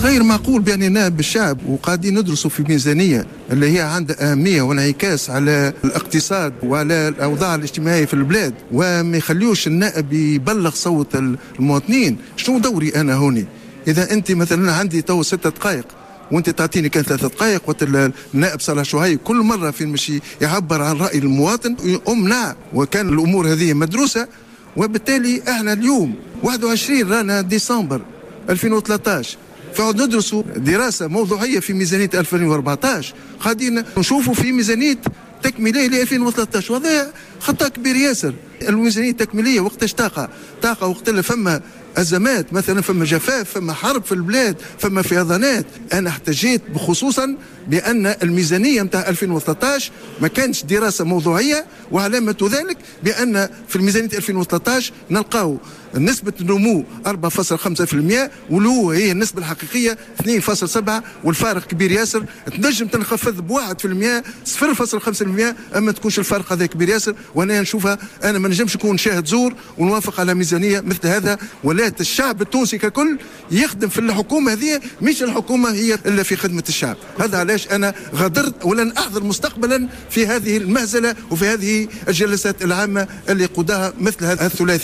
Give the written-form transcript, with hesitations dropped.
غير معقول بأن نائب الشعب وقاعدين ندرسوا في ميزانية اللي هي عندها أهمية وانعكاس على الاقتصاد وعلى الأوضاع الاجتماعية في البلاد، وما يخليوش النائب يبلغ صوت المواطنين. شنو دوري أنا هوني؟ إذا أنت مثلا عندي تو 6 دقائق وانت تعطيني كان 3 دقائق، وقت النائب صالح شهيب كل مره في مشي يعبر عن راي المواطن امنع، وكان الامور هذه مدروسه. وبالتالي احنا اليوم 21 رانا ديسمبر 2013 فعد ندرسوا دراسه موضوعيه في ميزانيه 2014، قاعدين نشوفوا في ميزانيه تكميليه ل 2013، وهذا خطا كبير ياسر. الميزانيه التكميليه وقتاش طاقه وقت اللي فما أزمات، مثلا فما جفاف، فما حرب في البلاد، فما فيضانات. أنا احتجيت بخصوصا بأن الميزانية متاع 2013 ما كانش دراسة موضوعية، وعلامة ذلك بأن في الميزانية 2013 نلقاو نسبة النمو 4.5%، ولو هي النسبة الحقيقية 2.7، والفارق كبير ياسر. تنجم تنخفض ب1% 0.5%، أما تكونش الفارق هذا كبير ياسر. وأنا نشوفها، أنا ما نجمش نكون شاهد زور ونوافق على ميزانية مثل هذا، ولا الشعب التونسي ككل يخدم في الحكومة هذه، مش الحكومة هي إلا في خدمة الشعب. هذا علاش أنا غادرت ولن أحضر مستقبلا في هذه المهزلة وفي هذه الجلسات العامة اللي قودها مثل هذا الثلاثي.